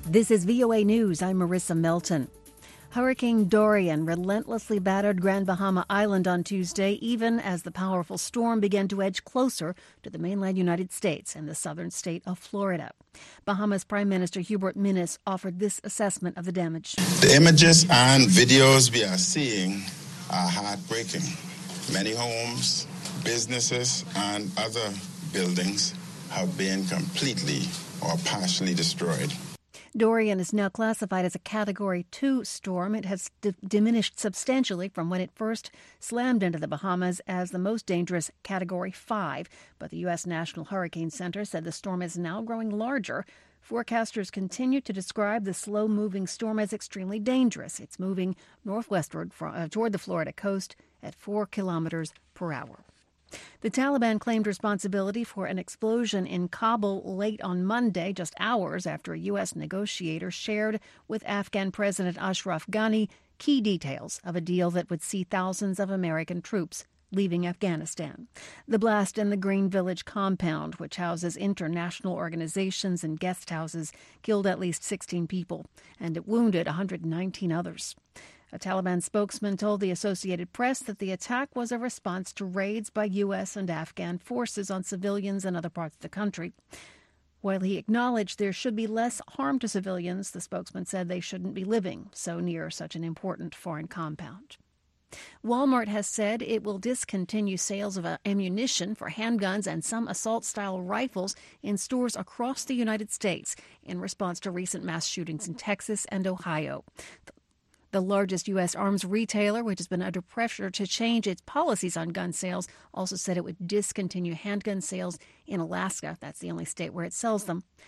This is VOA News. I'm Marissa Melton. Hurricane Dorian relentlessly battered Grand Bahama Island on Tuesday, even as the powerful storm began to edge closer to the mainland United States and the southern state of Florida. Bahamas Prime Minister Hubert Minnis offered this assessment of the damage. The images and videos we are seeing are heartbreaking. Many homes, businesses, and other buildings have been completely or partially destroyed. Dorian is now classified as a Category 2 storm. It has diminished substantially from when it first slammed into the Bahamas as the most dangerous Category 5. But the U.S. National Hurricane Center said the storm is now growing larger. Forecasters continue to describe the slow-moving storm as extremely dangerous. It's moving northwestward toward the Florida coast at 4 kilometers per hour. The Taliban claimed responsibility for an explosion in Kabul late on Monday, just hours after a U.S. negotiator shared with Afghan President Ashraf Ghani key details of a deal that would see thousands of American troops leaving Afghanistan. The blast in the Green Village compound, which houses international organizations and guest houses, killed at least 16 people, and it wounded 119 others. A Taliban spokesman told the Associated Press that the attack was a response to raids by U.S. and Afghan forces on civilians in other parts of the country. While he acknowledged there should be less harm to civilians, the spokesman said they shouldn't be living so near such an important foreign compound. Walmart has said it will discontinue sales of ammunition for handguns and some assault-style rifles in stores across the United States in response to recent mass shootings in Texas and Ohio. The largest U.S. arms retailer, which has been under pressure to change its policies on gun sales, also said it would discontinue handgun sales in Alaska. That's the only state where it sells them.